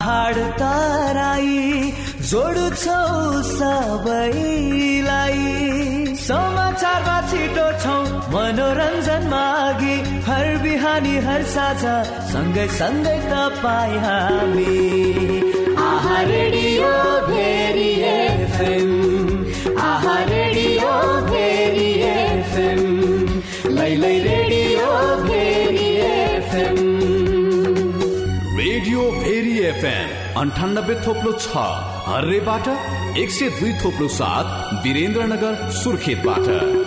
पहाड तराई जोड्छौ सबैलाई। समाचारमा छिटो छौ मनोरञ्जनमा अघि, हर बिहानी हर साझा सँगै सँगै तपाईँ हामी। आहा रेडियो भेरी एफएम, आहा रेडियो भेरी एफएम, लैलै radio Bheri FM. Radio Bheri FM 98.6 हर्रेबाट, 102.7 वीरेन्द्रनगर सुर्खेतबाट।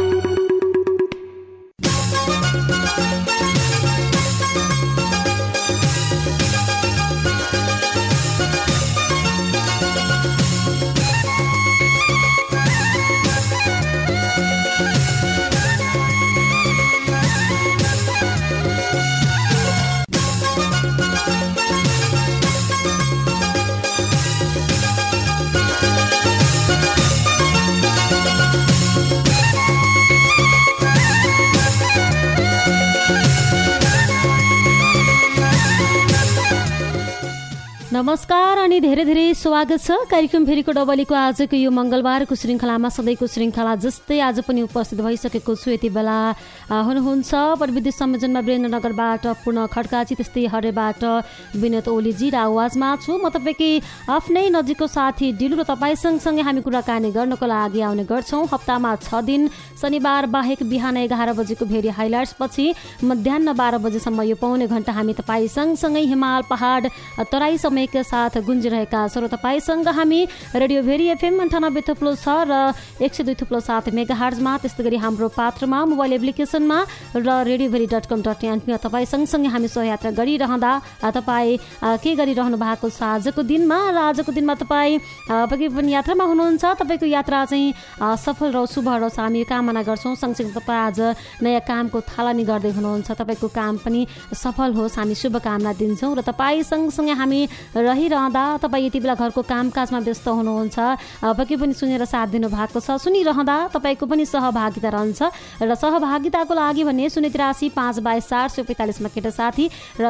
नमस्कार अनि धेरै धेरै स्वागत छ कार्यक्रम फेरिको डबलीको आजको यो मंगलबारको श्रृङ्खलामा। सधैँको श्रृङ्खला जस्तै आज पनि उपस्थित भइसकेको छु। यति बेला हुनुहुन्छ प्रविधि संयोजनमा वीरेन्द्रनगरबाट पूर्ण खड्काजी, त्यस्तै हरेबाट विनोद ओलीजी र आवाजमा छु म तपाईँकै आफ्नै नजिकको साथी डिलु र तपाईँ सँगसँगै हामी कुराकानी गर्नको लागि आउने गर्छौँ। हप्तामा 6 दिन शनिबार बाहेक बिहान 11 बजेको भेरी हाइलाइट्स पछि मध्याह 12 बजेसम्म यो पौने घण्टा हामी तपाईँ सँगसँगै हिमाल पहाड तराई समयका साथ गुन्जिरहेका छौँ। तपाईँसँग हामी रेडियो भेरी एफएम 98.6 र 102.7 मेगाहर्जमा, त्यस्तै गरी हाम्रो पात्रमा मोबाइल एप्लिकेसनमा र radioveri.com.np तपाईँ सँगसँगै हामी सहयात्रा गरिरहँदा तपाईँ के गरिरहनु भएको छ आजको दिनमा। र आजको दिनमा तपाईँ पक्कै पनि यात्रामा हुनुहुन्छ। तपाईँको यात्रा चाहिँ सफल रहोस्, शुभ रहोस् हामी कामना गर्छौँ। सँगसँगै तपाईँ आज नयाँ कामको थालनी गर्दै हुनुहुन्छ, तपाईँको काम पनि सफल होस् हामी शुभकामना दिन्छौँ। र तपाईँ सँगसँगै हामी रहिरहँदा तपाईँ यति बेला घरको कामकाजमा व्यस्त हुनुहुन्छ, पक्कै पनि सुनेर साथ दिनु भएको छ। सुनिरहँदा तपाईँको पनि सहभागिता रहन्छ र सहभागिताको लागि भने 083-522-445 मा केटा साथी र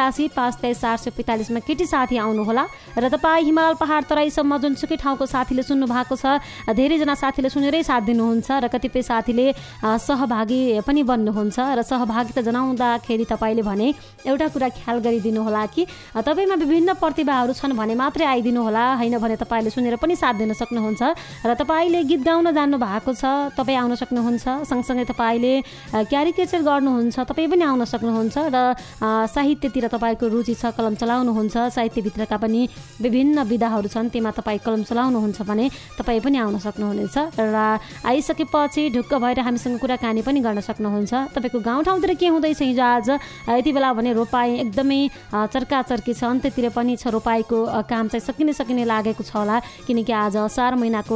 083-523-445 मा केटी साथी आउनुहोला। र तपाईँ हिमाल पहाड तराईसम्म जुनसुकै ठाउँको साथीले सुन्नु भएको छ, धेरैजना साथीले सुनेरै साथ दिनुहुन्छ र कतिपय साथीले सहभागी पनि बन्नुहुन्छ। र सहभागिता जनाउँदाखेरि तपाईँले भने एउटा कुरा ख्याल गरिदिनु होला कि तपाईँमा विभिन्न प्रतिभाहरू छन् भने मात्रै आइदिनु होला, होइन भने तपाईँले सुनेर पनि साथ दिन सक्नुहुन्छ। र तपाईँले गीत गाउन जान्नु भएको छ, तपाईँ आउन सक्नुहुन्छ। सँगसँगै तपाईँले क्यारिकेचर गर्नुहुन्छ, तपाईँ पनि आउन सक्नुहुन्छ। र साहित्यतिर तपाईँको रुचि छ, कलम चलाउनुहुन्छ, साहित्यभित्रका पनि विभिन्न विधाहरू छन्, त्यसमा तपाईँ कलम चलाउनुहुन्छ भने तपाईँ पनि आउन सक्नुहुनेछ। र आइसकेपछि ढुक्क भएर हामीसँग कुराकानी पनि गर्न सक्नुहुन्छ। तपाईँको गाउँठाउँतिर के हुँदैछ हिजो आज, यति बेला भने रोपाई एकदमै चर्काचर्की छ, अन्त्यतिर पनि छ रोपाईको काम चाहिँ सकिने लागेको छ होला, किनकि आज असार महिनाको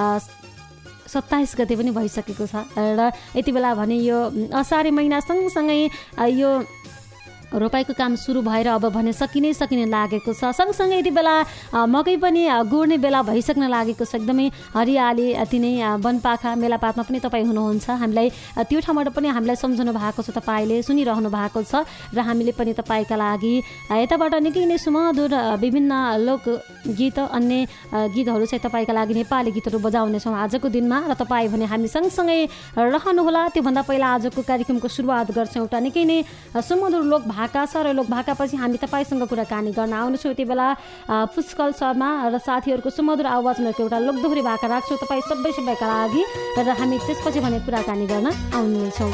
27 गते पनि भइसकेको छ। र यति बेला भने यो असारे महिना सँगसँगै यो रोपाईको काम सुरु भएर अब भने सकिने लागेको छ। सँगसँगै यति बेला मकै पनि गोड्ने बेला भइसक्न लागेको छ। एकदमै हरियाली अति नै वनपाखा मेलापातमा पनि तपाईँ हुनुहुन्छ, हामीलाई त्यो ठाउँबाट पनि हामीलाई सम्झनु भएको छ, तपाईँले सुनिरहनु भएको छ। र हामीले पनि तपाईँका लागि यताबाट निकै नै सुमधुर विभिन्न लोकगीत अन्य गीतहरू चाहिँ तपाईँका लागि नेपाली गीतहरू बजाउनेछौँ आजको दिनमा। र तपाईँ भने हामी सँगसँगै रहनुहोला। त्योभन्दा पहिला आजको कार्यक्रमको सुरुवात गर्छौँ एउटा निकै नै सुमधुर लोक भाका छ। र लोक भाकापछि हामी तपाईँसँग कुराकानी गर्न आउनेछौँ। यति बेला पुष्कल शर्मा र साथीहरूको सुमधुर आवाजमा एउटा लोकदोहोरी भाका राख्छौँ तपाईँ सबैका लागि, र हामी त्यसपछि भने कुराकानी गर्न आउनेछौँ।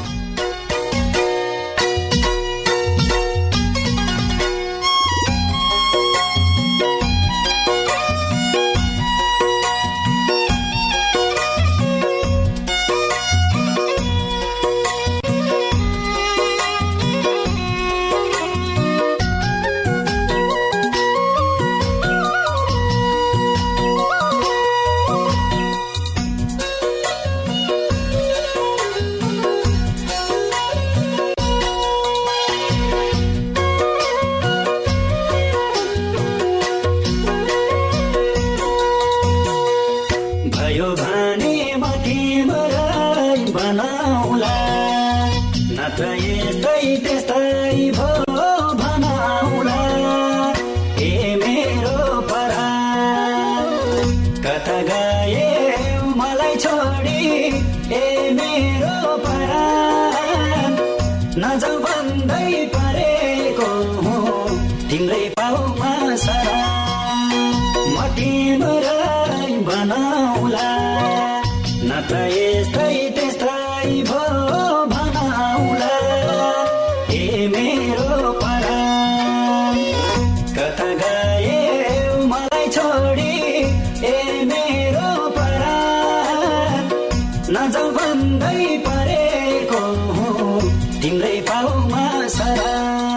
कता गए मलाई छोडी ए मेरो परान नजाऊ भन्दै परेको तिम्रै पाउमा सरा म तिम्रै बनाउला न त यस्तै त्यस्तै भो बनाउला ए मेरो परान कता गए मलाई छोडी ए मेरो परान नजाऊ भन्दै परेको तिम्रै पाउमा सरा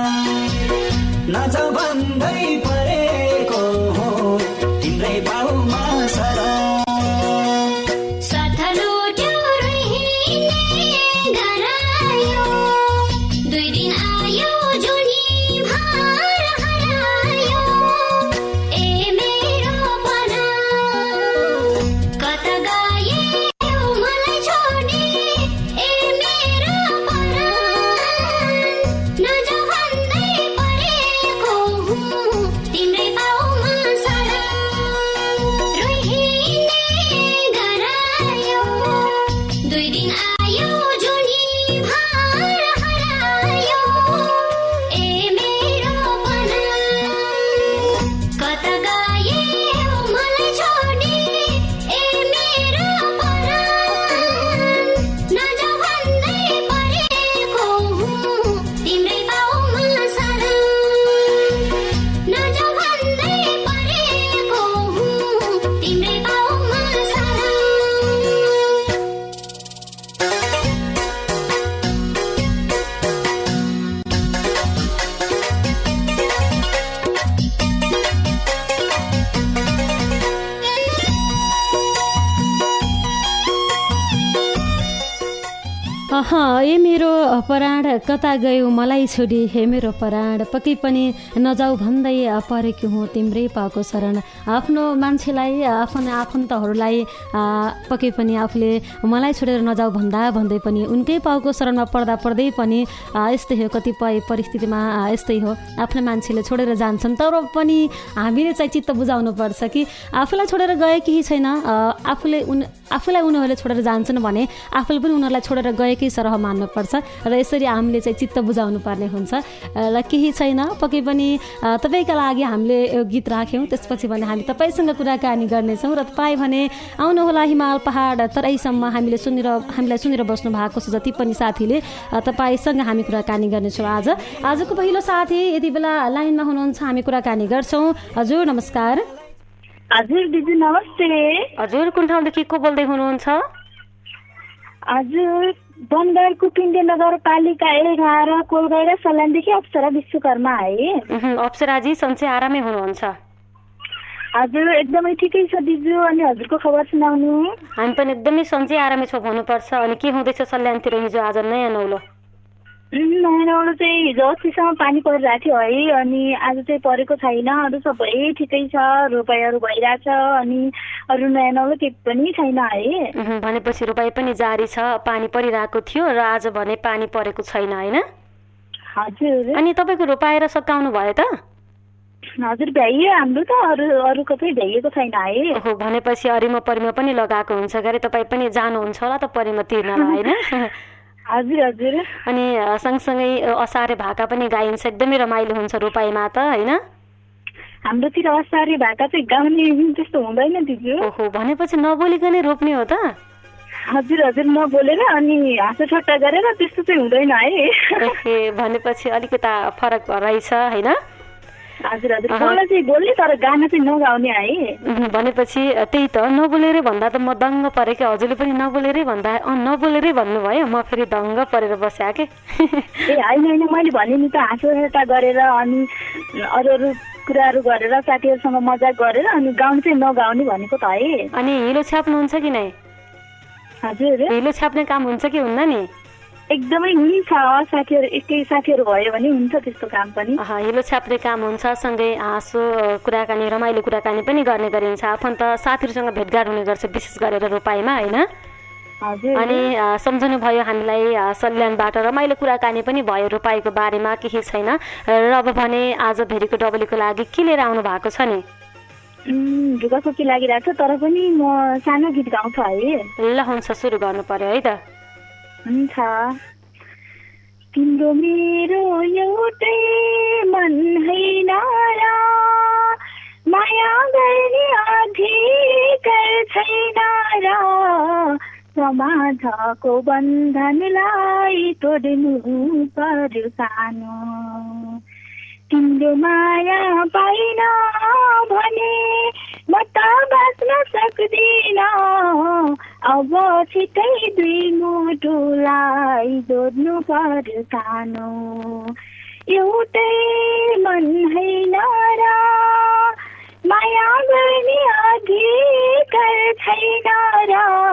नजाऊ भन्दै परेको तिम्रै पाउमा सरा ए मेरो पराण कता गयो मलाई छोडी हे मेरो पराण पक्कै पनि नजाऊ भन्दै परेको हुँ तिम्रै पाको शरण। आफ्नो मान्छेलाई आफ्नो आफन्तहरूलाई पक्कै पनि आफूले मलाई छोडेर नजाऊ भन्दा भन्दै पनि उनकै पाउको शरणमा पर्दै पनि यस्तै हो, कतिपय परिस्थितिमा यस्तै हो, आफ्नो मान्छेले छोडेर जान्छन् तर पनि हामीले चाहिँ चित्त बुझाउनु पर्छ कि आफूलाई छोडेर गए केही छैन, आफूलाई उनीहरूले छोडेर जान्छन् भने आफूले पनि उनीहरूलाई छोडेर गएकै सरह मान्नुपर्छ र यसरी हामीले चाहिँ चित्त बुझाउनु पर्ने हुन्छ र केही छैन। पक्कै पनि तपाईँका लागि हामीले यो गीत राख्यौँ, त्यसपछि भने हामी तपाईँसँग कुराकानी गर्नेछौँ र तपाईँ भने आउनुहोला हिमाल पहाड तराईसम्म हामीलाई सुनेर बस्नु भएको छ जति पनि साथीले तपाईँसँग हामी कुराकानी गर्नेछौँ। आजको पहिलो साथी यति बेला लाइनमा हुनुहुन्छ, हामी कुराकानी गर्छौँ। हजुर नमस्कार। हजुर दिदी नमस्ते। हजुर कुन ठाउँदेखि को बोल्दै हुनुहुन्छ? हजुर बनगाडको पिण्डे नगरपालिका 11 कोलगढा सल्यानदेखि अप्सरा विश्वकर्मा है। अप्सराजी सन्चै आरामै हुनुहुन्छ? हजुर एकदमै ठिकै छ दिजु, अनि हजुरको खबर सुनाउनु। हामी पनि एकदमै सन्चै आरामै छौँ भन्नुपर्छ। अनि के हुँदैछ सल्यानतिर हिजो आज नयाँ नौलो? नयाँ नौलो चाहिँ हिजो अस्तिसम्म पानी परिरहेको थियो है, अनि आज चाहिँ परेको छैन, अरू सबै ठिकै छ, रोपाइहरू भइरहेछ, अनि अरू नयाँ नौलो केही पनि छैन है। भनेपछि रोपाइ पनि जारी छ, पानी परिरहेको थियो र आज भने पानी परेको छैन होइन? हजुर। अनि तपाईँको रोपाएर सकाउनु भयो त? हजुर भ्याइयो हाम्रो त, अरूको चाहिँ भ्याइएको छैन है। ओहो, भनेपछि अरिमा परिमा पनि लगाएको हुन्छ गरे तपाईँ पनि जानुहुन्छ होला त परिमा तिर्नलाई होइन? हजुर हजुर। अनि सँगसँगै असारे भाका पनि गाइन्छ, एकदमै रमाइलो हुन्छ रोपाइमा त होइन? हाम्रोतिर असारे भाका चाहिँ गाउने त्यस्तो हुँदैन दिजु। ओहो, भनेपछि नबोलिकनै रोप्ने हो त? हजुर हजुर, नबोलेर अनि हाँसो ठट्टा गरेर त्यस्तो चाहिँ हुँदैन है। भनेपछि अलिकता फरक रहेछ होइन? हजुर हजुर, बोल्न चाहिँ बोल्ने तर गाना चाहिँ नगाउने है। भनेपछि त्यही त, नबोलेरै भन्दा त म दङ्ग परेँ कि हजुरले पनि नबोलेरै भन्दा नबोलेरै भन्नुभयो, म फेरि दङ्ग परेर बसेँ के। ए होइन होइन, मैले भने नि त हाँसो ठट्टा गरेर अनि अरू कुराहरू गरेर साथीहरूसँग मजाक गरेर अनि गाउनु चाहिँ नगाउने भनेको त है। अनि हिलो छ्याप्नुहुन्छ कि नै? हजुर, हिलो छ्याप्ने काम हुन्छ कि हुन्न नि? एकदमै हुन्छ, साथीहरू भयो भने हुन्छ त्यस्तो काम पनि। हिलो छाप्ने काम हुन्छ, सँगै हाँसो कुराकानी रमाइलो कुराकानी पनि गर्ने गरिन्छ, आफन्त साथीहरूसँग भेटघाट हुने गर्छ विशेष गरेर रोपाइमा होइन? अनि सम्झनु भयो हामीलाई सल्यानबाट रमाइलो कुराकानी पनि भयो रोपाइको बारेमा, केही छैन र अब भने आज भेरीको डबलीको लागि के लिएर आउनु भएको छ नि? ढुकाखोकी लागिरहेको छ तर पनि म सानो गीत गाउँछु है। ल हुन्छ सुरु गर्नु पर्यो है त। हुन्छ। तिम्रो मेरो एउटै मन हैन र माया गर्ने अधिकार छैन र समाजको बन्धनलाई तोड्नु पर्यो सानो। तिम्रो माया पाइन भने म त बाँच्न सक्दिन अब छिटै दुई मुटुलाई जोड्नु पर्यो सानो। एउटै मन हैन र माया गर्ने अधिकार छैन र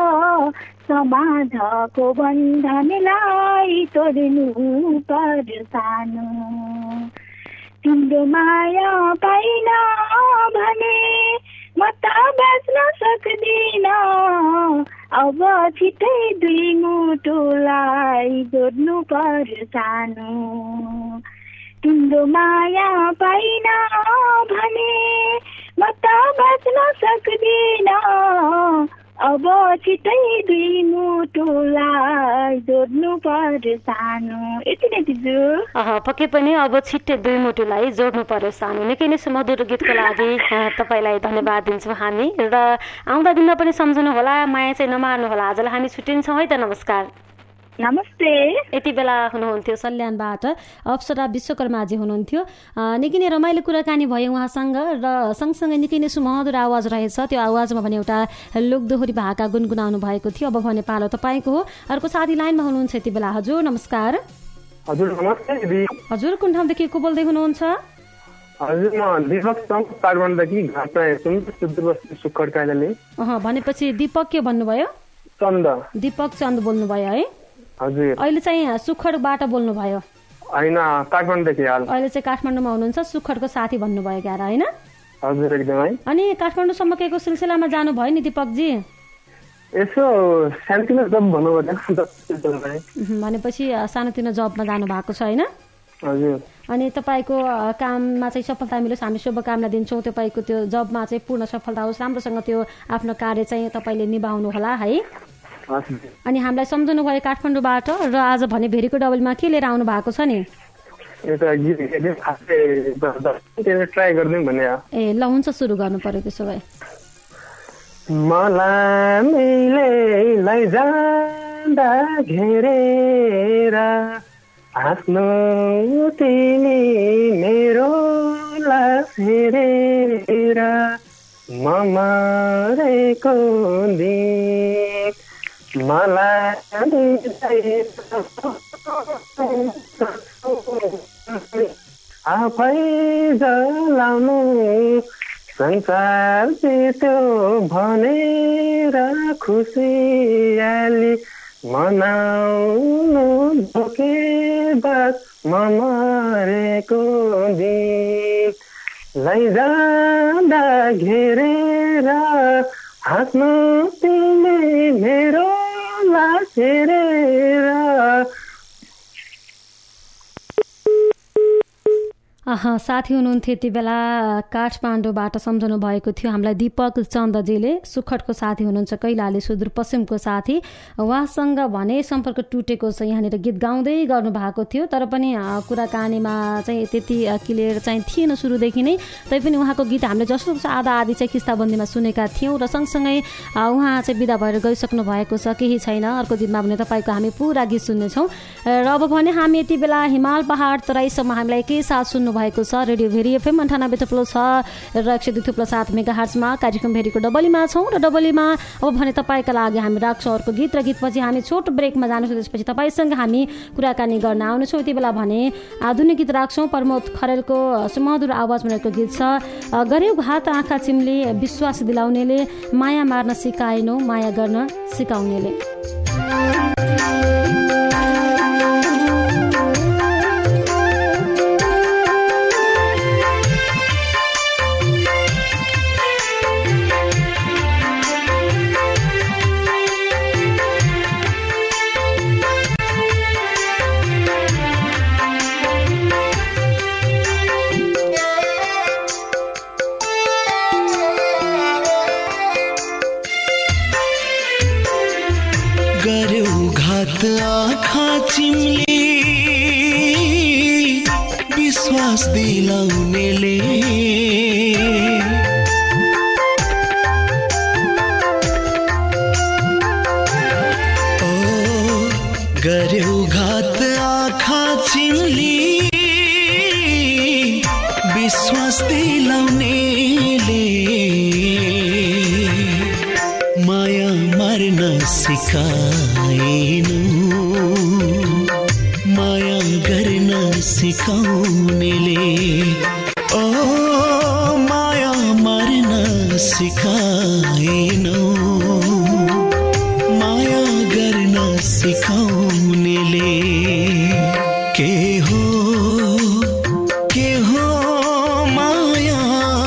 समाजको बन्धनलाई तोड्नु पर्यो सानो। तिम्रो माया पाइन भने म त बाँच्न सक्दिन अब छिटै दुई मुटुलाई जोड्नु पर्यो सानो। तिम्रो माया पाइन भने म त बाँच्न सक्दिन अब छिटै दुई मुटुलाई जोड्नु पर्यो सानो। यति नै दिजु। पक्कै पनि अब छिट्टै दुई मुटुलाई जोड्नु पर्यो सानो। निकै नै सुमधुर गीतको लागि तपाईँलाई धन्यवाद दिन्छौँ हामी र आउँदा दिनमा पनि सम्झनु होला, माया चाहिँ नमार्नु होला। आजलाई हामी छुट्टिन्छौँ है त। नमस्कार। नमस्ते। यति बेला हुनुहुन्थ्यो सल्यानबाट अप्सरा विश्वकर्माजी हुनुहुन्थ्यो। निकै नै रमाइलो कुराकानी भयो उहाँसँग र सँगसँगै निकै नै सुमधुर आवाज रहेछ। त्यो आवाजमा भने एउटा लोकदोहोरी भाका गुनगुनाउनु भएको थियो। अब भने पालो तपाईँको हो। अर्को साथी लाइनमा हुनुहुन्छ यति बेला। हजुर नमस्कार। हजुर नमस्ते दिदी। हजुर कुन ठाउँदेखि को बोल्दै हुनुहुन्छ? हजुर म दिपक काठमाडौँदेखि घाटा सुखर कायदाले। भनेपछि दिपक के भन्नुभयो? चन्द। दिपक चन्द बोल्नुभयो है? हजुर। अहिले चाहिँ सुखरबाट बोल्नुभयो? होइन काठमाडौँदेखि हाल। अहिले चाहिँ काठमाडौँमा हुनुहुन्छ, सुखरको साथी भन्नुभयो क्यार होइन? हजुर एकदमै। अनि काठमाडौँसम्म केको सिलसिलामा जानुभयो नि दिपकजी? यसो सानोतिनो जब भन्नु पर्यो। भनेपछि सानोतिनो जबमा जानु भएको छ होइन? हजुर। अनि तपाईँको काममा चाहिँ सफलता मिलोस् हामी शुभकामना दिन्छौँ। तपाईँको त्यो जबमा चाहिँ पूर्ण सफलता होस्, राम्रोसँग त्यो आफ्नो कार्य चाहिँ तपाईँले निभाउनु होला है। अनि हामीलाई सम्झनु भयो काठमाडौँबाट र आज भने भेरीको डबलमा के लिएर आउनु भएको छ नि? ट्राई गर्दिउँ भने। ए ल हुन्छ सुरु गर्नु पर्यो त्यसो भए। मलाई लैजान्दा घेरेर आफ्नो तिमी मेरो लास हेरेर म मरेको दिन मलाई आफै जलाउनु संसार त्यो भनेर खुसियाली मनाउनु धोके बात म मरेको दिन लैजाँदा घेरेर हाँस्नु तिमी मेरो लास हेरेर। साथी हुनुहुन्थ्यो यति बेला काठमाडौँबाट सम्झनु भएको थियो हामीलाई दिपक चन्दजीले। सुखटको साथी हुनुहुन्छ कैलाली सुदूरपश्चिमको साथी। उहाँसँग भने सम्पर्क टुटेको छ, यहाँनिर गीत गाउँदै गर्नु भएको थियो तर पनि कुराकानीमा चाहिँ त्यति क्लियर चाहिँ थिएन सुरुदेखि नै। तैपनि उहाँको गीत हामीले जस्तो आधा आधी चाहिँ किस्ताबन्दीमा सुनेका थियौँ र सँगसँगै उहाँ चाहिँ बिदा भएर गइसक्नु भएको छ, केही छैन। अर्को दिनमा भने तपाईँको हामी पुरा गीत सुन्नेछौँ। र अब भने हामी यति बेला हिमाल पहाड तराईसम्म हामीलाई के साथ सुन्नु भएको छ। रेडियो भेरी एफएम 98.6 र 102.7 मेगाहर्जमा कार्यक्रम भेरीको डबलीमा छौँ र डबलीमा अब भने तपाईँका लागि हामी राख्छौँ अर्को गीत र गीतपछि हामी छोटो ब्रेकमा जान्छौँ। त्यसपछि तपाईँसँग हामी कुराकानी गर्न आउनेछौँ। यति बेला भने आधुनिक गीत राख्छौँ। प्रमोद खरेलको सुमधुर आवाजमा रहेको गीत छ गर्यो घात आँखा चिम्ली विश्वास दिलाउनेले माया मार्न सिकाएनौ माया गर्न सिकाउनेले। विश्वास दिलाउनेले गर्यो घात आँखा चिम्ली विश्वास दिलाउनेले माया मार्न सिकाएनु माया गर्न सिकाउनेले ओ माया मार्न सिकाएनु माया गर्न सिकाउनेले के हो माया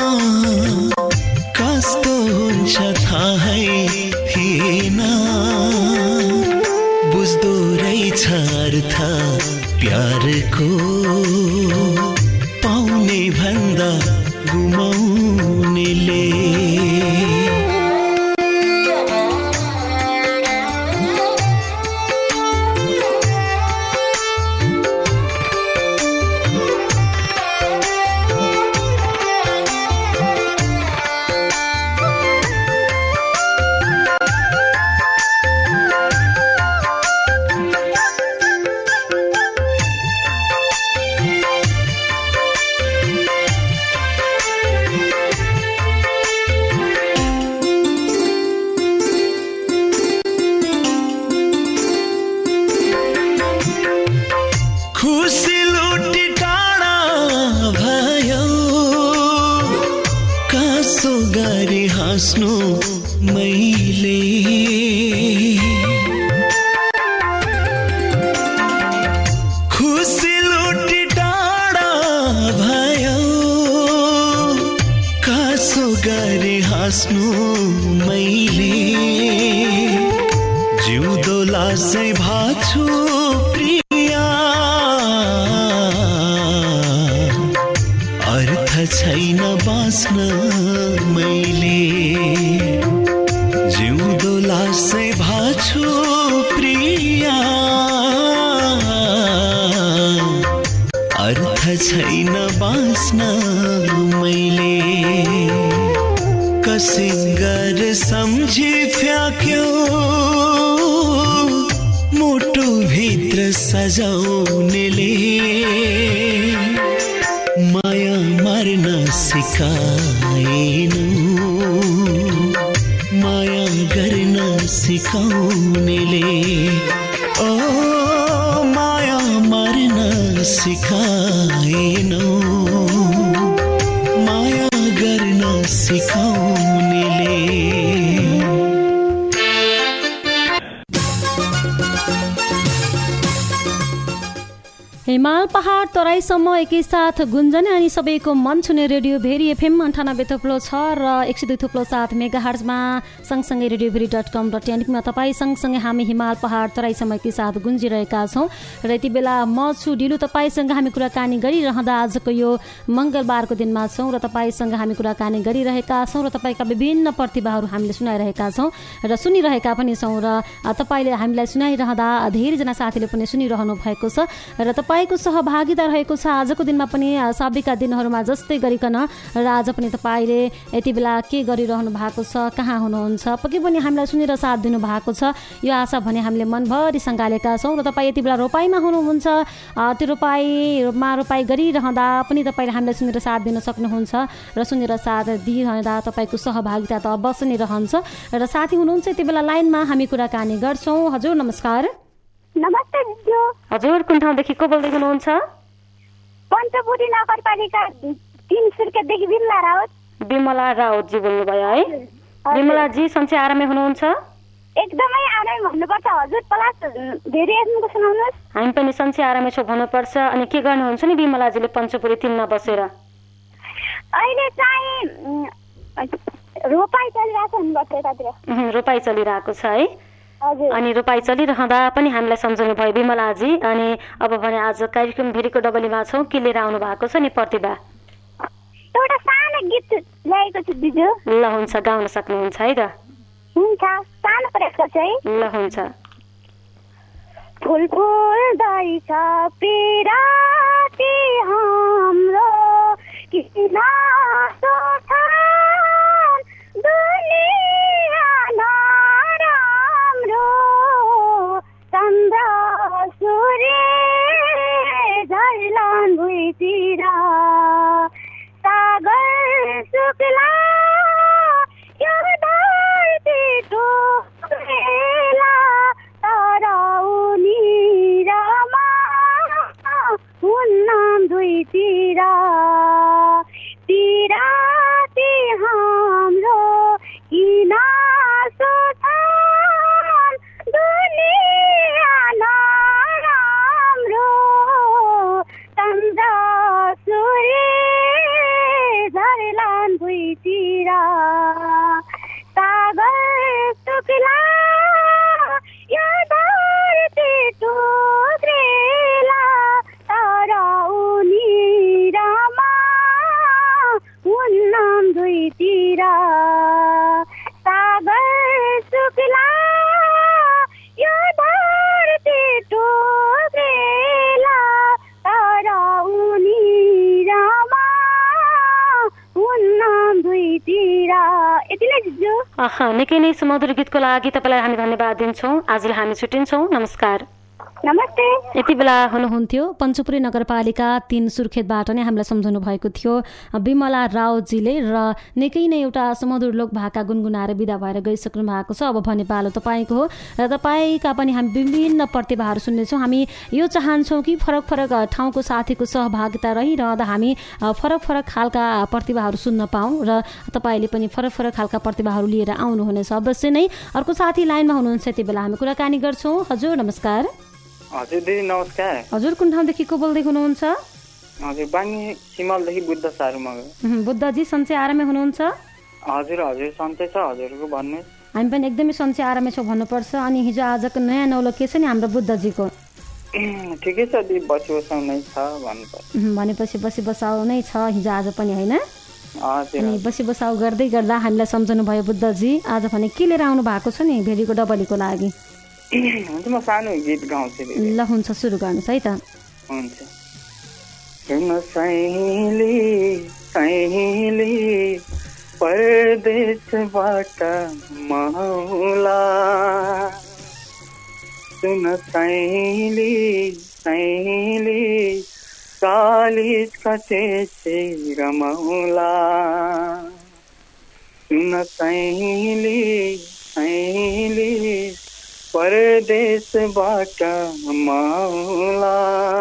कस्तो हुन्छ थाहै थिएन बुझ्दो रहेछ अर्थ प्यारको पाउने भन्दा गुमाउनेले छैन बाँच्न मैले जिउँदो लासै भाछु प्रिया अर्थ छैन बाँच्न मैले कसिङ्गर सम्झी फ्याँक्यो मुटु भित्र सजाउनेले माया मार्न सिकाएनु माया गर्न सिकाउनेले ओ माया मार्न सिकाएनु माया गर्न सिकाउनेले हिमाल पहाड तराईसम्म एकैसाथ गुन्जने अनि सबैको मन छुने रेडियो भेरी एफएम 98.6 र 102.7 मेगाहर्जमा सँगसँगै radioveri.com.मा तपाईँ सँगसँगै हामी हिमाल पहाड तराईसम्म एकैसाथ गुन्जिरहेका छौँ र यति बेला म छु ढिलो तपाईँसँग हामी कुराकानी गरिरहँदा आजको यो मङ्गलबारको दिनमा छौँ र तपाईँसँग हामी कुराकानी गरिरहेका छौँ र तपाईँका विभिन्न प्रतिभाहरू हामीले सुनाइरहेका छौँ र सुनिरहेका पनि छौँ र तपाईँले हामीलाई सुनाइरहँदा धेरैजना साथीले पनि सुनिरहनु भएको छ र तपाईँको सहभागिता रहेको छ आजको दिनमा पनि सबैका दिनहरूमा जस्तै गरिकन र आज पनि तपाईँले यति बेला के गरिरहनु भएको छ कहाँ हुनुहुन्छ पक्कै पनि हामीलाई सुनेर साथ दिनु भएको छ यो आशा भने हामीले मनभरि सँगालेका छौँ र तपाईँ यति बेला रोपाइमा हुनुहुन्छ त्यो रोपाइ गरिरहँदा पनि तपाईँले हामीलाई सुनेर साथ दिन सक्नुहुन्छ र सुनेर साथ दिइरहँदा तपाईँको सहभागिता त अवश्य नै रहन्छ र साथी हुनुहुन्छ यति बेला लाइनमा हामी कुराकानी गर्छौँ। हजुर नमस्कार। नमस्ते दिदी। हजुर कुन ठाउँदेखि को बोल्दै हुनुहुन्छ? पञ्चपुरी नगरपालिका 3 सुर्खेतदेखि बिमला राउत। बिमला राउतजी बोल्नुभयो है? बिमलाजी सन्चै आरामै हुनुहुन्छ? एकदमै आरामै भन्नुपर्छ हजुर। प्लस धेरै एफएमको सुनाउनुहोस्। हामी पनि सन्चै आरामै छौँ भन्नुपर्छ। अनि के गर्नुहुन्छ नि बिमलाजीले पञ्चपुरी 3 मा बसेर? अहिले चाहिँ रोपाइ चलिरहेको हुनुपर्छ यतातिर। रोपाइ चलिरहेको छ है? अनि रोपाइ चलिरहँदा पनि हामीलाई सम्झाउनु भयो बिमलाजी। अनि अब भने आज कार्यक्रम भेरीको डबलीमा छौँ, के लिएर आउनु भएको छ नि प्रतिभा? एउटा सानो गीत ल्याएको छु दिदी। ल हुन्छ, गाउन सक्नुहुन्छ है त? हुन्छ, सानो प्रयास गर्छु है। ल हुन्छ। फुल फुल दैछ पिराती हाम्रो किन सोच्छन् दुनिया नराम्रो चन्द्र सूर्य झर्लान् भुइँतिर सागर सुक्ला यो धरती टुक्रेला तर उनी रमा हुन्नन् दुईतिर पिराती हाम्रो किन सोच्छन् दुनिया नराम्रो चन्द्र सूर्य झर्लान् भुइँतिर सागर सुक्ला यो धरती टुक्रेला तर उनी रमा हुन्नन् दुईतिर सागर सुक्ला यो धरती टुक्रेला तर उनी रमा हुन्नन् दुईतिर। यति नै दिजु। निकै नै सुमधुर गीतको लागि तपाईँलाई हामी धन्यवाद दिन्छौँ। आजलाई हामी छुट्टिन्छौँ। नमस्कार। नमस्ते। यति बेला हुनुहुन्थ्यो पञ्चपुरी नगरपालिका 3 सुर्खेतबाट नै हामीलाई सम्झाउनु भएको थियो विमला रावजीले र निकै नै एउटा सुमधुर लोक भाका गुनगुनाएर विदा भएर गइसक्नु भएको छ। अब भने पालो तपाईँको हो र तपाईँका पनि हामी विभिन्न प्रतिभाहरू सुन्नेछौँ। हामी यो चाहन्छौँ कि फरक फरक ठाउँको साथीको सहभागिता रहिरहँदा हामी फरक फरक खालका प्रतिभाहरू सुन्न पाऊँ र तपाईँले पनि फरक फरक खालका प्रतिभाहरू लिएर आउनुहुनेछ अवश्य नै। अर्को साथी लाइनमा हुनुहुन्छ, यति बेला हामी कुराकानी गर्छौँ। हजुर नमस्कार। हजुर दिदी नमस्कार। हजुर कुन ठाउँदेखि को बोल्दै हुनुहुन्छ? हजुर बानी सिमलदेखि बुद्ध सारू मगर। बुद्धजी सन्चै आरामै हुनुहुन्छ? हजुर हजुर सन्चै छ। हजुरको भन्नुहोस्। हामी पनि एकदमै सन्चै आरामै छौँ भन्नुपर्छ। अनि हिजो आजको नयाँ नौलो के छ नि हाम्रो बुद्धजीको? ठिकै छ दिदी, बसी बसाउ नै छ भन्नुपर्छ। भनेपछि बसी बसाउ नै छ हिजो आज पनि होइन? हजुर। अनि बसी बसाउ गर्दै गर्दा हामीलाई सम्झनु भयो बुद्धजी। आज भने के लिएर आउनु भएको छ नि भेरीको डबलीको लागि? हुन्छ म सानो गीत गाउँछु। ल हुन्छ, सुरु गर्नुहोस् है त। हुन्छ। सुन सैली सैली परदेशबाट मौला, सुन सैली सैली 40 कटेछे रमौला, सुन सैली सैली परदेशबाट मौला,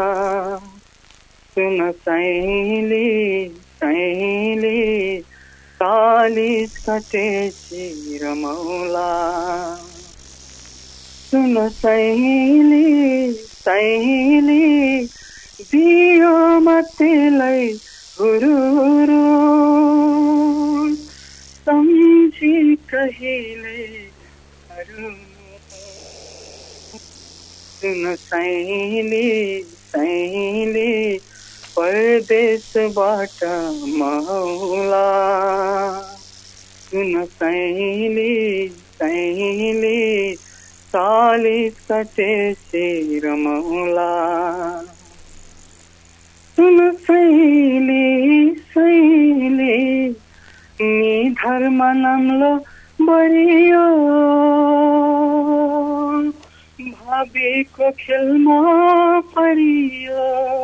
सुन सैली सैली 40 कटेछे रमौला, सुन सैली सैली दियोमा तेलै हुरुरु सम्झी कहिले सुन सैली सैली परदेशबाट मौला, सुन सैली सैली 40 कटेछे रमौला, सुन सैली सैली निधरमा नाम्लो बढियो, भाबीको खेलमा परियो,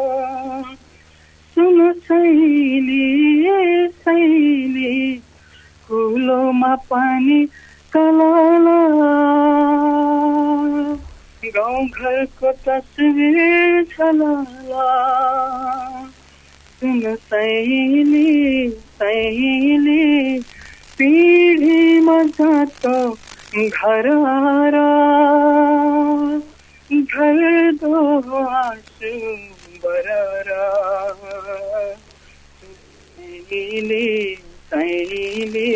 सुन सैली सैली कुलोमा पानी कलाला, गाउँ घरको तस्बिर छलाला, सुन सैली सैली पिँढीमा जातो घर घर दो आँसु बरारा, सैली सैली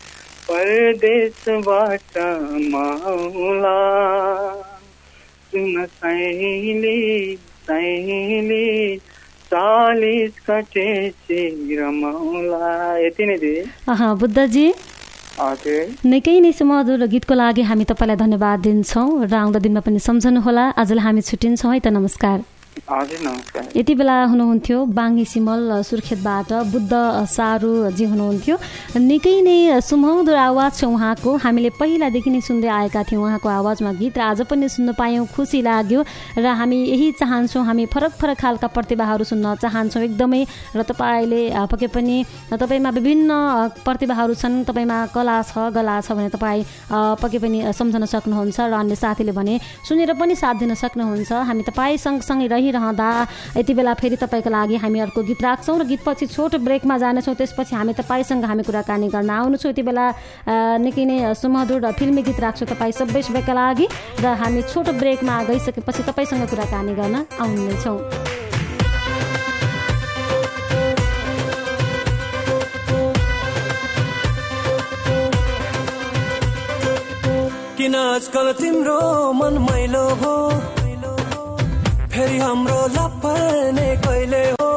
परदेशबाट मौला, सुन सैली सैली 40 कटेछे रमौला। यति नै दिदी। बुद्धजी हजुर निकै नै सुमधुर गीतको लागि हामी तपाईँलाई धन्यवाद दिन्छौँ र आउँदो दिनमा पनि सम्झनुहोला। आजलाई हामी छुट्टिन्छौँ है त। नमस्कार। हजुर नमस्कार। यति बेला हुनुहुन्थ्यो बाङ्गी सिमल सुर्खेतबाट बुद्ध सारूजी हुनुहुन्थ्यो। निकै नै सुमधुर आवाज छ उहाँको। हामीले पहिलादेखि नै सुन्दै आएका थियौँ उहाँको आवाजमा गीत र आज पनि सुन्न पायौँ, खुसी लाग्यो। र हामी यही चाहन्छौँ, हामी फरक फरक खालका प्रतिभाहरू सुन्न चाहन्छौँ एकदमै। र तपाईँले पक्कै पनि तपाईँमा विभिन्न प्रतिभाहरू छन्, तपाईँमा कला छ गला छ भने तपाईँ पक्कै पनि सम्झन सक्नुहुन्छ र अन्य साथीले भने सुनेर पनि साथ दिन सक्नुहुन्छ। हामी तपाईँ सँगसँगै रहिरहँदा यति बेला फेरि तपाईँको लागि हामी अर्को गीत राख्छौँ र गीतपछि छोटो ब्रेकमा जानेछौँ। त्यसपछि हामी तपाईँसँग हामी कुराकानी गर्न आउनेछौँ। यति बेला निकै नै सुमधुर र फिल्मी गीत राख्छौँ तपाईँ सबैका लागि र हामी छोटो ब्रेकमा गइसकेपछि तपाईँसँग कुराकानी गर्न आउनेछौँ। किन आजकल तिम्रो मन मैलो हो, फेरि हाम्रो लप्पर्ने कहिले हो।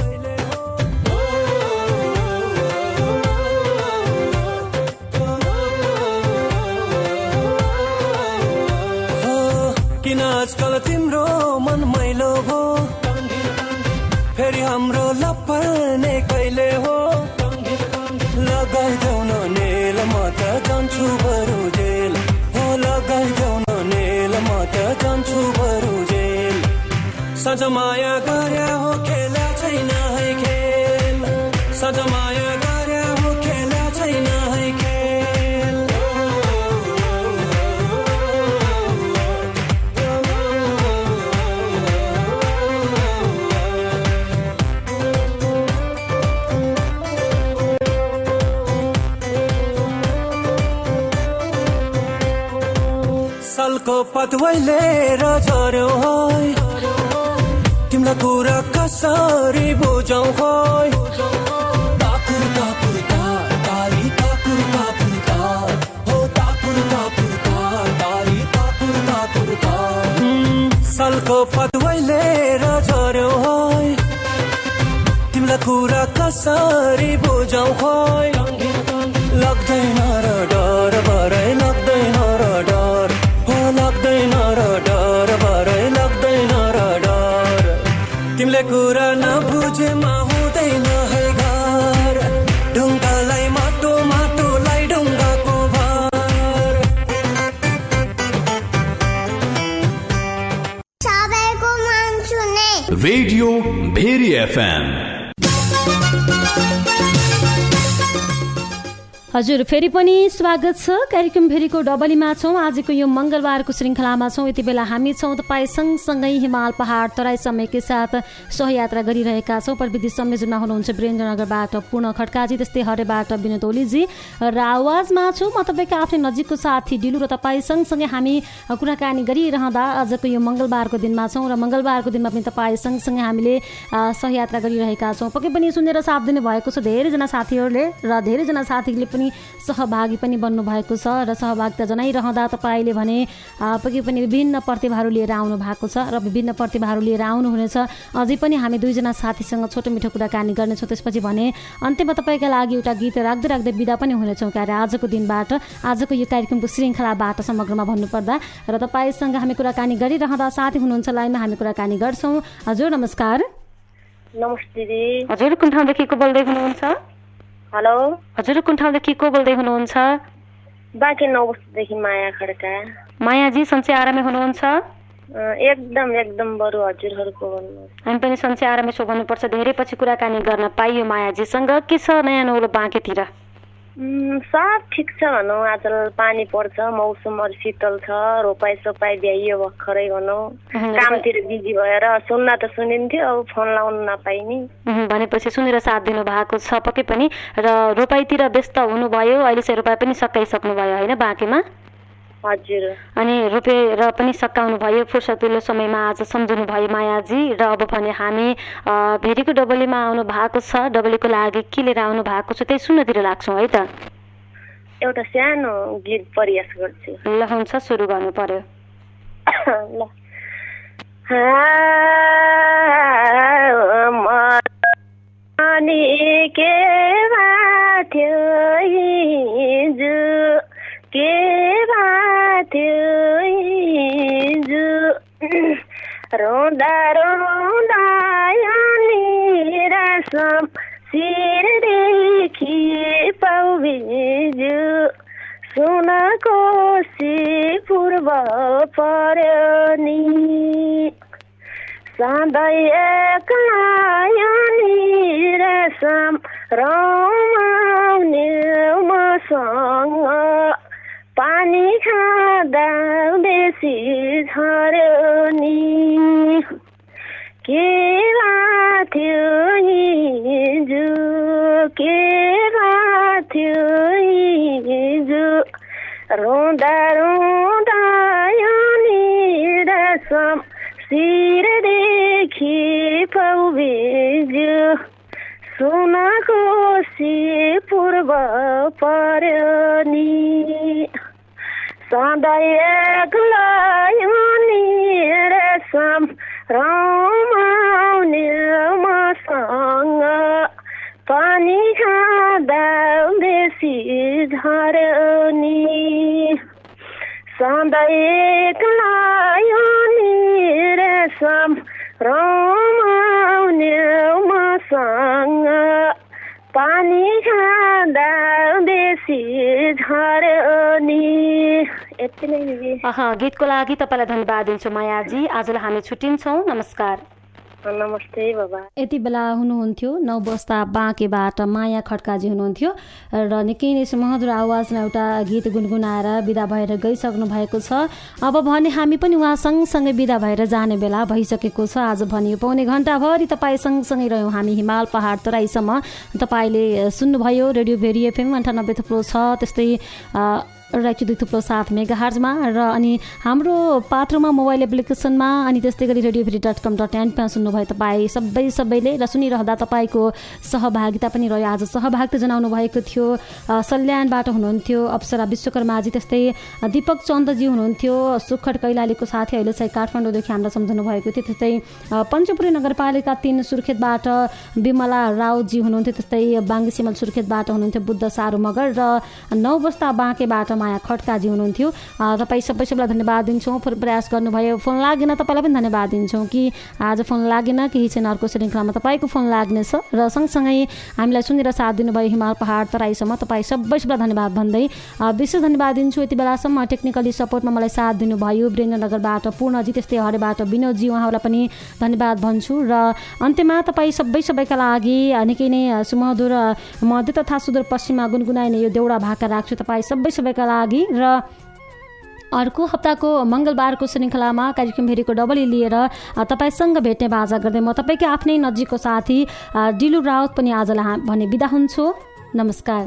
किन आजकल तिम्रो मन मैलो हो, फेरि हाम्रो लप्पर्ने कहिले हो। लगाइदेऊ न नेल म त जान्छु बरु जेल, हो लगाइदेऊ न नेल म त जान्छु बरु जेल। सज माया गर्या हो खेला छैन है खेल, सज माया गर्या हो खेला छैन है खेल। सालको पतवैले र झर्यो है, तिमीलाई कुरा कसरी बुझाउ खोइ। ताकुर ताकुर तारी ताकुर ताकुर तार, हो ताकुर ताकुर तारी ताकुर ताकुर तार। सालको पतवैले र झर्यो है, तिमीलाई कुरा कसरी बुझाउ खोइ। लाग्दैन र डर भरै लाग्दैन र डर, हो लाग्दैन र डर भरै लाग्दैन र डर। तिमीले कुरा नबुझेमा हुँदैन है घर, ढुङ्गालाई माटो माटोलाई ढुङ्गाको भार। सबैको मन सुने रेडियो भेरी एफएम। हजुर फेरि पनि स्वागत छ। कार्यक्रम भेरीको डबलीमा छौँ। आजको यो मङ्गलबारको श्रृङ्खलामा छौँ। यति बेला हामी छौँ तपाईँ सँगसँगै हिमाल पहाड तराई समयकै साथ सहयात्रा गरिरहेका छौँ। प्रविधि संयोजनमा हुनुहुन्छ वीरेन्द्रनगरबाट पूर्ण खड्काजी, त्यस्तै हरेबाट विनोद ओलीजी र आवाजमा छु म तपाईँको आफ्नै नजिकको साथी डिलु र तपाईँ सँगसँगै हामी कुराकानी गरिरहँदा आजको यो मङ्गलबारको दिनमा छौँ र मङ्गलबारको दिनमा पनि तपाईँ सँगसँगै हामीले सहयात्रा गरिरहेका छौँ। पक्कै पनि सुनेर साथ दिनुभएको छ धेरैजना साथीहरूले र धेरैजना साथीले पनि सहभागी पनि बन्नु भएको छ र सहभागिता जनाइरहँदा तपाईँले भने पक्कै पनि विभिन्न प्रतिभाहरू लिएर आउनु भएको छ र विभिन्न प्रतिभाहरू लिएर आउनुहुनेछ। अझै पनि हामी दुईजना साथीसँग छोटो मिठो कुराकानी गर्नेछौँ। त्यसपछि भने अन्त्यमा तपाईँका लागि एउटा गीत राख्दै राख्दै बिदा पनि हुनेछौँ कार्य आजको दिनबाट, आजको यो कार्यक्रमको श्रृङ्खलाबाट समग्रमा भन्नुपर्दा। र तपाईँसँग हामी कुराकानी गरिरहँदा साथी हुनुहुन्छ लाइनमा, हामी कुराकानी गर्छौँ। हजुर नमस्कार। नमस्ते दिदी। हजुर कुन ठाउँदेखि को बोल्दै हुनुहुन्छ? हेलो हजुर कुन ठाउँदेखि को बोल्दै हुनुहुन्छ? बाँकी 9 वर्षदेखि माया खड्का। मायाजी सन्चै आरामै हुनुहुन्छ? एकदम एकदम बरु हजुरहरूको भन्नुहोस्। हामी पनि सन्चै आरामै छौँ भन्नुपर्छ। धेरै पछि कुराकानी गर्न पाइयो मायाजीसँग। के छ नयाँ नौलो बाँकीतिर? सब ठिक छ भनौँ। आजकल पानी पर्छ, मौसम अलि शीतल छ, रोपाई सोपाई भ्याइयो भर्खरै भनौँ। कामतिर बिजी भएर सुन्न त सुनिन्थ्यो, अब फोन लाउनु नपाइने भनेपछि सुनेर साथ दिनु भएको छ पक्कै पनि। र रोपाईतिर व्यस्त हुनुभयो, अहिले चाहिँ रोपाई पनि सकाइसक्नु भयो होइन बाँकीमा? हजुर। अनि रोपेर पनि सकाउनु भयो, फुर्सदिलो समयमा आज सम्झनु भयो मायाजी। र अब भने हामी भेरीको डबलीमा आउनु भएको छ। डबलीको लागि के लिएर आउनु भएको छ त्यही सुन्नतिर लाग्छौँ है त। एउटा सानो गीत प्रयास गर्छु। ल हुन्छ, सुरु गर्नु पर्यो। ल के बाथ्यो हिजो, के बाथ्यो हिजो, रोँदा रोँदा रेशम शिरदेखि पाउ बिजु सुनको पूर्व पर्यो नि सधैँ एक्लायनी रेशम रमाउने मसँग पानी खाँदा बेसी झर्यो नि के बाथ्यो हिजो के बाथ्यो हिजो रुँदा रुँदा नि रेशम शिरदेखि पाउ बिजु सुनको पूर्व पर्यो नि सधैँ एक्लायनी रेशम रमाउने मसँग पानी खाँदा बेसी झर्यो नि सधैँ एक्लायनी रेशम रमाउने मसँग पानी खाँदा बेसी झर्यो नि यति नै दिदी गीतको लागि तपाईँलाई धन्यवाद दिन्छु मायाजी आजलाई हामी छुट्टिन्छौँ नमस्कार नमस्ते बाबा यति बेला हुनुहुन्थ्यो 9 बस्दा बाँकेबाट माया खड्काजी हुनुहुन्थ्यो र निकै नै सुमधुर आवाजमा एउटा गीत गुनगुनाएर बिदा भएर गइसक्नु भएको छ अब भने हामी पनि उहाँ सँगसँगै बिदा भएर जाने बेला भइसकेको छ आज भने पौने घण्टाभरि तपाईँ सँगसँगै रह्यौँ हामी हिमाल पहाड तराईसम्म तपाईँले सुन्नुभयो रेडियो भेरी एफएम 98.6 त्यस्तै 2.7 मेगाहर्जमा र अनि हाम्रो पात्रमा मोबाइल एप्लिकेसनमा अनि त्यस्तै गरी radioveri.com.nमा सुन्नुभयो तपाईँ सबैले र सुनिरहँदा तपाईँको सहभागिता पनि रह्यो आज सहभागिता जनाउनु भएको थियो सल्यानबाट हुनुहुन्थ्यो अप्सरा विश्वकर्माजी त्यस्तै दीपक चन्दजी हुनुहुन्थ्यो सुखड कैलालीको साथी अहिले चाहिँ काठमाडौँदेखि हामीलाई सम्झाउनु भएको थियो त्यस्तै पञ्चपुरी नगरपालिका 3 सुर्खेतबाट विमला राउजी हुनुहुन्थ्यो त्यस्तै बाङ्गी सिमल सुर्खेतबाट हुनुहुन्थ्यो बुद्ध सारू मगर र 9 बस्दा बाँकेबाट माया खड्काजी हुनुहुन्थ्यो तपाईँ सबैलाई धन्यवाद दिन्छौँ प्रयास गर्नुभयो फोन लागेन तपाईँलाई पनि धन्यवाद दिन्छौँ कि आज फोन लागेन केही छैन अर्को श्रृङ्खलामा तपाईँको फोन लाग्नेछ र सँगसँगै हामीलाई सुनेर साथ दिनुभयो हिमाल पहाड तराईसम्म तपाईँ सबैलाई धन्यवाद भन्दै विशेष धन्यवाद दिन्छु यति बेलासम्म टेक्निकली सपोर्टमा मलाई साथ दिनुभयो वीरेन्द्रनगरबाट पूर्णजी त्यस्तै हरेबाट विनोदजी उहाँहरूलाई पनि धन्यवाद भन्छु र अन्त्यमा तपाईँ सबैका लागि निकै नै सुमधुर मध्य तथा सुदूरपश्चिममा गुनगुनाइने यो देउडा भाका राख्छु तपाईँ सबैका लागि र अर्को हप्ताको मङ्गलबारको श्रृङ्खलामा कार्यक्रम भेरीको डबली लिएर तपाईँसँग भेट्ने बाजा गर्दै म तपाईँकै आफ्नै नजिकको साथी डिलु राउत पनि आजलाई भने बिदा हुन्छु नमस्कार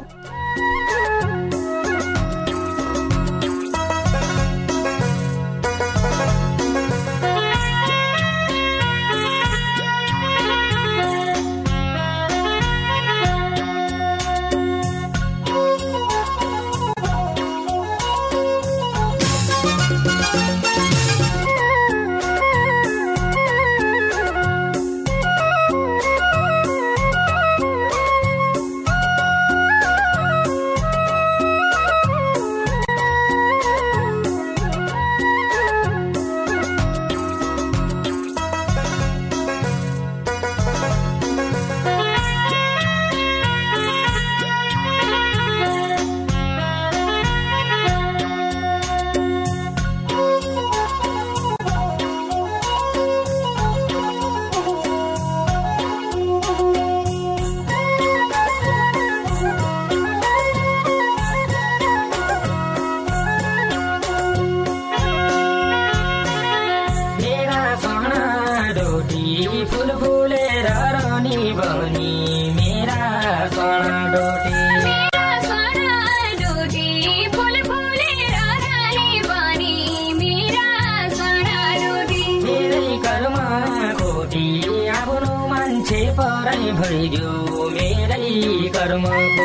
भइगयो मेरै कर्म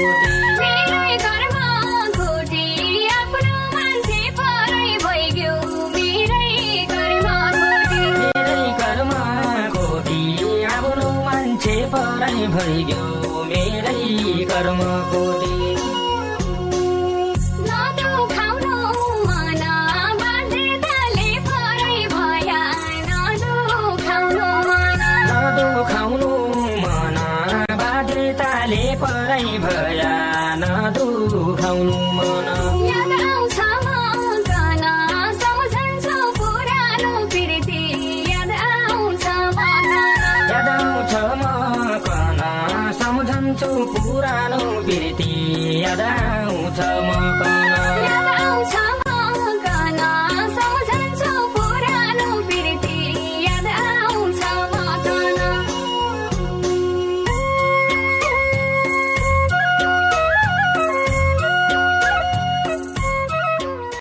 खोटी आफ्नो मान्छे परै भइगयो मेरै कर्म खोटी आफ्नो मान्छे परै भइगयो मेरै कर्म खोटी माइताले परै भया नदुखाउनु मन याद आउँछ मन सम्झन्छु पुरानो प्रीति याद आउँछ मन सम्झन्छु पुरानो प्रीति याद आउँछ मन